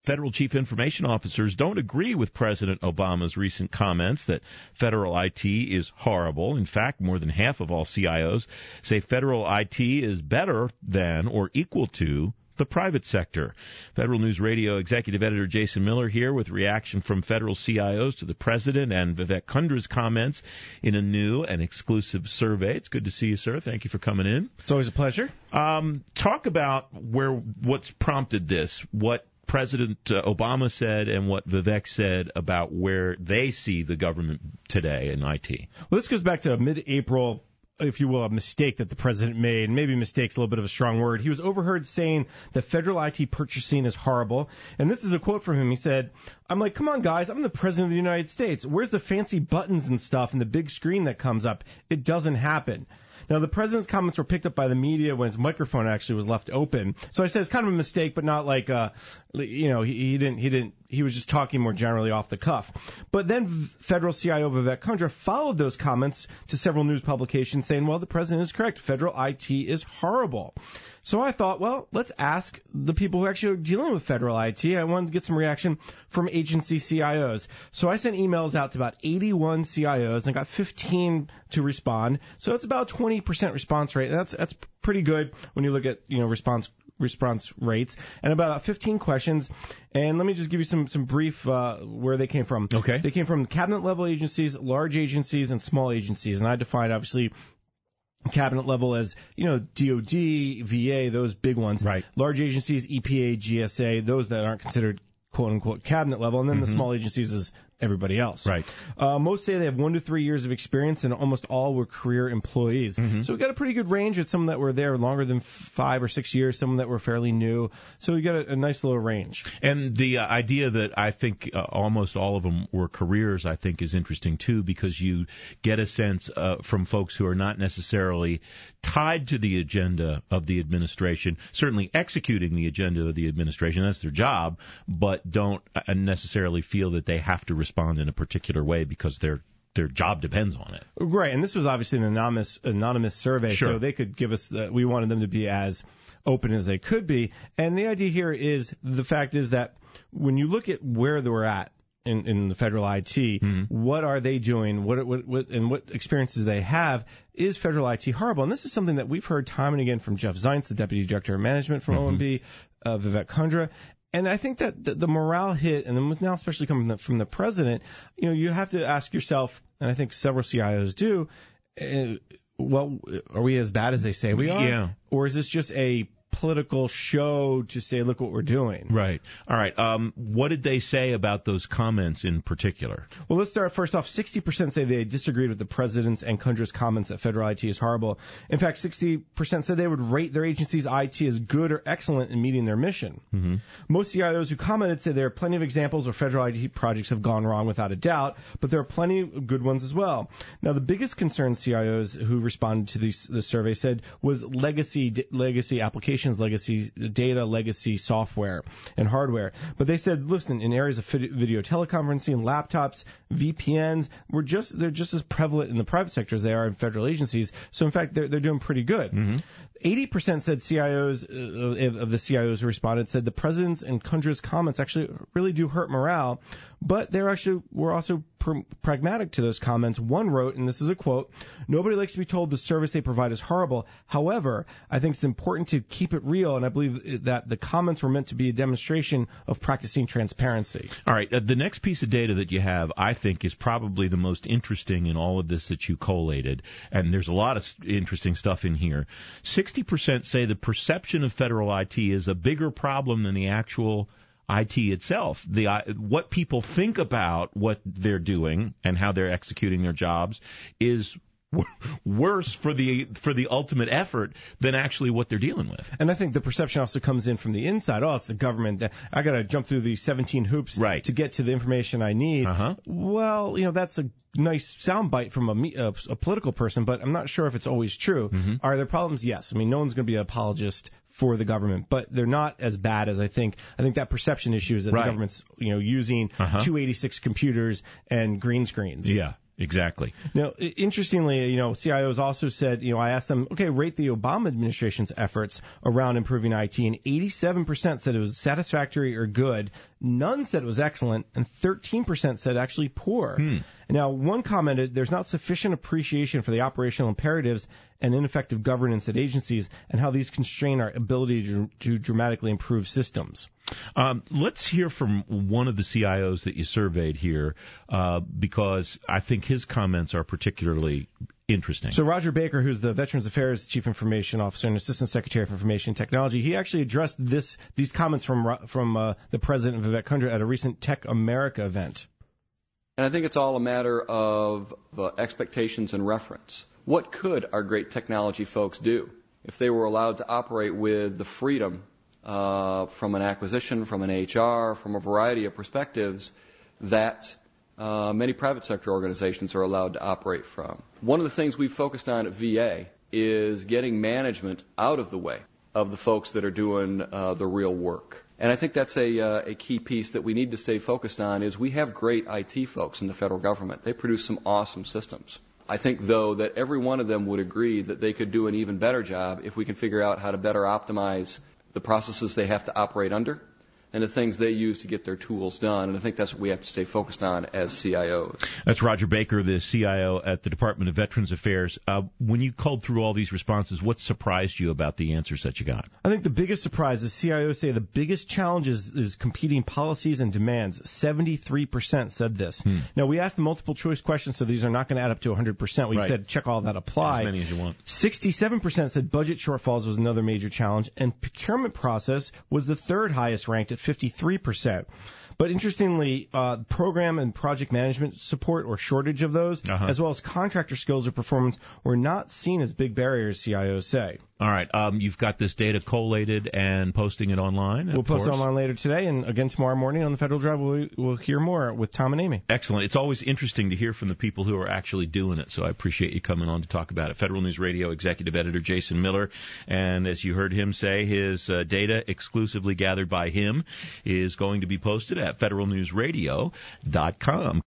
federal chief information officers don't agree with President Obama's recent comments that federal IT is horrible. In fact, more than half of all CIOs say federal IT is better than or equal to the private sector. Federal News Radio executive editor Jason Miller here with reaction from federal CIOs to the president and Vivek Kundra's comments in a new and exclusive survey. It's good to see you, sir. Thank you for coming in. It's always a pleasure. Talk about what's prompted this, what President Obama said and what Vivek said about where they see the government today in IT. Well, this goes back to mid-April, if you will, a mistake that the president made. Maybe mistake's a little bit of a strong word. He was overheard saying that federal IT purchasing is horrible. And this is a quote from him. He said, I'm like, come on, guys, I'm the president of the United States. Where's the fancy buttons and stuff and the big screen that comes up? It doesn't happen. Now, the president's comments were picked up by the media when his microphone actually was left open. So I said it's kind of a mistake, but not like, he was just talking more generally off the cuff. But then federal CIO Vivek Kundra followed those comments to several news publications saying, well, the president is correct. Federal IT is horrible. So I thought, well, let's ask the people who actually are dealing with federal IT. I wanted to get some reaction from agency CIOs. So I sent emails out to about 81 CIOs and got 15 to respond. So it's about 20% response rate. That's pretty good when you look at, response rates, and about 15 questions. And let me just give you some brief where they came from. Okay. They came from cabinet level agencies, large agencies, and small agencies. And I defined obviously cabinet level as, DOD, VA, those big ones. Right. Large agencies, EPA, GSA, those that aren't considered quote unquote cabinet level, and then the small agencies is everybody else. Right. Most say they have 1 to 3 years of experience, and almost all were career employees. So we got a pretty good range of some that were there longer than 5 or 6 years, some that were fairly new. So we got a nice little range. And the idea that I think almost all of them were careers, I think, is interesting too, because you get a sense from folks who are not necessarily tied to the agenda of the administration, certainly executing the agenda of the administration, that's their job, but don't necessarily feel that they have to respond in a particular way because their job depends on it. Right, and this was obviously an anonymous survey, sure. So they could give us we wanted them to be as open as they could be. And the idea here is, the fact is that when you look at where they were at in the federal IT, what are they doing? What experiences they have? Is federal IT horrible? And this is something that we've heard time and again from Jeff Zients, the Deputy Director of Management from OMB, Vivek Kundra. And I think that the morale hit, and then now especially coming from the president, you have to ask yourself, and I think several CIOs do, well, are we as bad as they say we are? Yeah. Or is this just a political show to say, look what we're doing? Right. All right. What did they say about those comments in particular? Well, let's start first off. 60% say they disagreed with the president's and Kundra's comments that federal IT is horrible. In fact, 60% said they would rate their agency's IT as good or excellent in meeting their mission. Most CIOs who commented say there are plenty of examples where federal IT projects have gone wrong without a doubt, but there are plenty of good ones as well. Now, the biggest concern CIOs who responded to the survey said was legacy applications, legacy data, legacy software and hardware. But they said, listen, in areas of video teleconferencing, laptops, VPNs, they're just as prevalent in the private sector as they are in federal agencies. So in fact, they're doing pretty good. 80% said CIOs of the CIOs who responded said the president's and Kundra's comments actually really do hurt morale, but were also pragmatic to those comments. One wrote, and this is a quote, "Nobody likes to be told the service they provide is horrible. However, I think it's important to keep it real, and I believe that the comments were meant to be a demonstration of practicing transparency." All right. The next piece of data that you have, I think, is probably the most interesting in all of this that you collated, and there's a lot of interesting stuff in here. 60% say the perception of federal IT is a bigger problem than the actual IT itself. What people think about what they're doing and how they're executing their jobs is worse for the ultimate effort than actually what they're dealing with. And I think the perception also comes in from the inside. Oh, it's the government. I got to jump through these 17 hoops to get to the information I need. Well, that's a nice soundbite from a political person, but I'm not sure if it's always true. Are there problems? Yes. I mean, no one's going to be an apologist for the government, but they're not as bad as I think. I think that perception issue is that the government's, using 286 computers and green screens. Yeah. Exactly. Now, interestingly, CIOs also said, I asked them, okay, rate the Obama administration's efforts around improving IT, and 87% said it was satisfactory or good, none said it was excellent, and 13% said actually poor. Now, one commented, there's not sufficient appreciation for the operational imperatives and ineffective governance at agencies and how these constrain our ability to dramatically improve systems. Let's hear from one of the CIOs that you surveyed here, because I think his comments are particularly interesting. So Roger Baker, who's the Veterans Affairs Chief Information Officer and Assistant Secretary for Information Technology, he actually addressed these comments from the president of Vivek Kundra at a recent Tech America event. And I think it's all a matter of expectations and reference. What could our great technology folks do if they were allowed to operate with the freedom from an acquisition, from an HR, from a variety of perspectives that many private sector organizations are allowed to operate from? One of the things we've focused on at VA is getting management out of the way of the folks that are doing the real work. And I think that's a key piece that we need to stay focused on is we have great IT folks in the federal government. They produce some awesome systems. I think, though, that every one of them would agree that they could do an even better job if we can figure out how to better optimize the processes they have to operate under and the things they use to get their tools done. And I think that's what we have to stay focused on as CIOs. That's Roger Baker, the CIO at the Department of Veterans Affairs. When you culled through all these responses, what surprised you about the answers that you got? I think the biggest surprise is CIOs say the biggest challenge is competing policies and demands. 73% said this. Now, we asked the multiple choice questions, so these are not going to add up to 100%. We said check all that apply. As many as you want. 67% said budget shortfalls was another major challenge, and procurement process was the third highest ranked at 53%. But interestingly, program and project management support or shortage of those, as well as contractor skills or performance, were not seen as big barriers, CIOs say. All right. You've got this data collated and posting it online. We'll post it online later today, and again tomorrow morning on the Federal Drive, we'll hear more with Tom and Amy. Excellent. It's always interesting to hear from the people who are actually doing it, so I appreciate you coming on to talk about it. Federal News Radio Executive Editor Jason Miller, and as you heard him say, his data exclusively gathered by him is going to be posted at federalnewsradio.com.